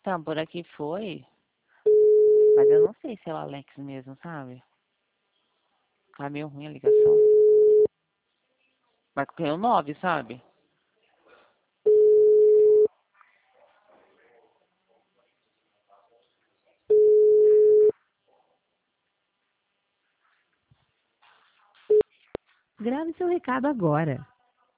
Então, por aqui foi, mas eu não sei se é o Alex mesmo, sabe? Tá meio ruim a ligação. Mas tem o 9, sabe? Grave seu recado agora.